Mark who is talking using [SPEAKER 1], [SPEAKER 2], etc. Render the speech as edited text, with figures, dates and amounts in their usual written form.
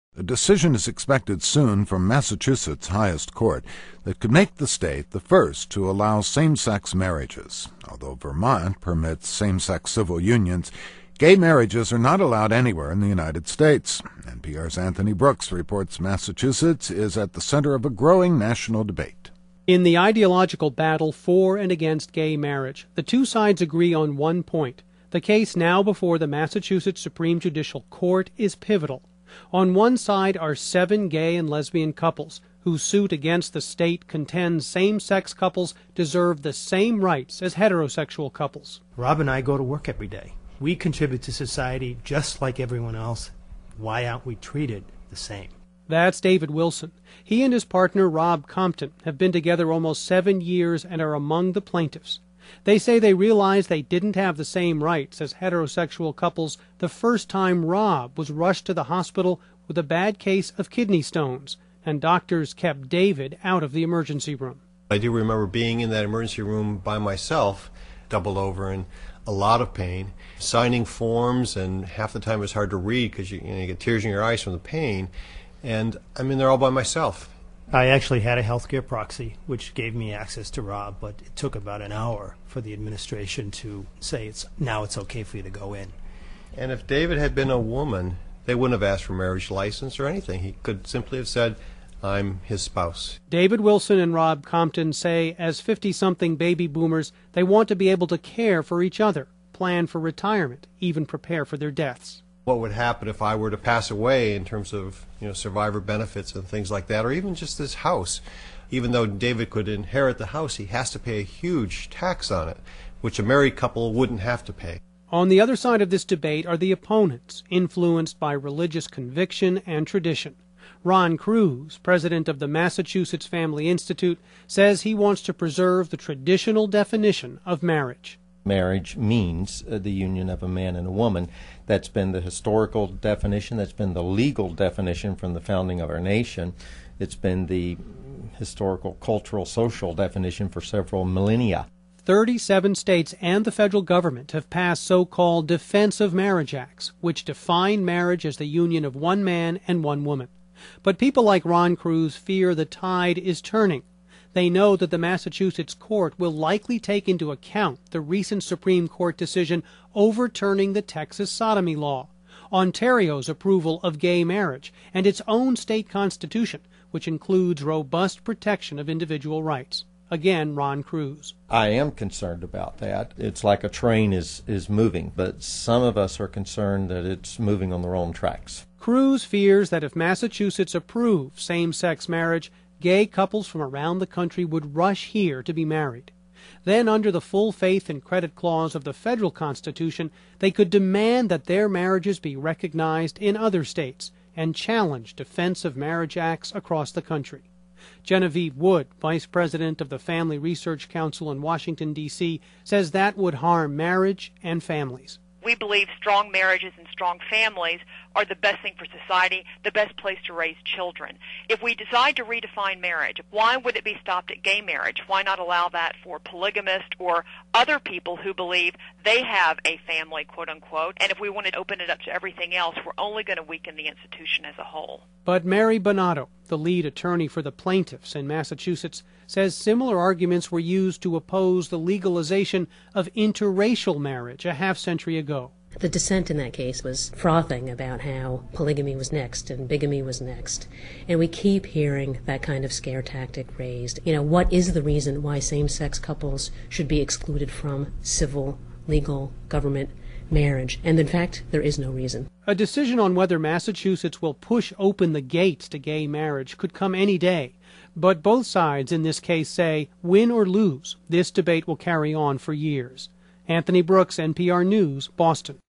[SPEAKER 1] A decision is expected soon from Massachusetts' highest court that could make the state the first to allow same-sex marriages. Although Vermont permits same-sex civil unions, gay marriages are not allowed anywhere in the United States. NPR's Anthony Brooks reports Massachusetts is at the center of a growing national debate.
[SPEAKER 2] In the ideological battle for and against gay marriage, the two sides agree on one point. The case now before the Massachusetts Supreme Judicial Court is pivotal. On one side are 7 gay and lesbian couples whose suit against the state contends same-sex couples deserve the same rights as heterosexual couples.
[SPEAKER 3] Rob and I go to work every day. We contribute to society just like everyone else. Why aren't we treated the same?
[SPEAKER 2] That's David Wilson. He and his partner, Rob Compton, have been together almost 7 years and are among the plaintiffs. They say they realized they didn't have the same rights as heterosexual couples the first time Rob was rushed to the hospital with a bad case of kidney stones, and doctors kept David out of the emergency room.
[SPEAKER 4] I do remember being in that emergency room by myself, doubled over in a lot of pain, signing forms, and half the time it was hard to read because you get tears in your eyes from the pain. And I'm in there all by myself.
[SPEAKER 3] I actually had a healthcare proxy, which gave me access to Rob, but it took about an hour for the administration to say it's okay for you to go in.
[SPEAKER 4] And if David had been a woman, they wouldn't have asked for marriage license or anything. He could simply have said, I'm his spouse.
[SPEAKER 2] David Wilson and Rob Compton say as 50-something baby boomers, they want to be able to care for each other, plan for retirement, even prepare for their deaths.
[SPEAKER 4] What would happen if I were to pass away in terms of survivor benefits and things like that, or even just this house? Even though David could inherit the house, he has to pay a huge tax on it, which a married couple wouldn't have to pay.
[SPEAKER 2] On the other side of this debate are the opponents, influenced by religious conviction and tradition. Ron Cruz, president of the Massachusetts Family Institute, says he wants to preserve the traditional definition of marriage.
[SPEAKER 5] Marriage means the union of a man and a woman. That's been the historical definition. That's been the legal definition from the founding of our nation. It's been the historical, cultural, social definition for several millennia.
[SPEAKER 2] 37 states and the federal government have passed so-called Defense of Marriage Acts, which define marriage as the union of one man and one woman. But people like Ron Cruz fear the tide is turning. They know that the Massachusetts court will likely take into account the recent Supreme Court decision overturning the Texas sodomy law, Ontario's approval of gay marriage, and its own state constitution, which includes robust protection of individual rights. Again, Ron Cruz.
[SPEAKER 5] I am concerned about that. It's like a train is moving, but some of us are concerned that it's moving on the wrong tracks.
[SPEAKER 2] Cruz fears that if Massachusetts approves same-sex marriage, gay couples from around the country would rush here to be married. Then, under the full faith and credit clause of the federal Constitution, they could demand that their marriages be recognized in other states and challenge Defense of Marriage Acts across the country. Genevieve Wood, vice president of the Family Research Council in Washington, D.C., says that would harm marriage and families.
[SPEAKER 6] We believe strong marriages and strong families are the best thing for society, the best place to raise children. If we decide to redefine marriage, why would it be stopped at gay marriage? Why not allow that for polygamists or other people who believe they have a family, quote unquote? And if we want to open it up to everything else, we're only going to weaken the institution as a whole.
[SPEAKER 2] But Mary Bonato, the lead attorney for the plaintiffs in Massachusetts, says similar arguments were used to oppose the legalization of interracial marriage a half-century ago.
[SPEAKER 7] The dissent in that case was frothing about how polygamy was next and bigamy was next. And we keep hearing that kind of scare tactic raised. What is the reason why same-sex couples should be excluded from civil, legal, government marriage? And in fact, there is no reason.
[SPEAKER 2] A decision on whether Massachusetts will push open the gates to gay marriage could come any day. But both sides in this case say, win or lose, this debate will carry on for years. Anthony Brooks, NPR News, Boston.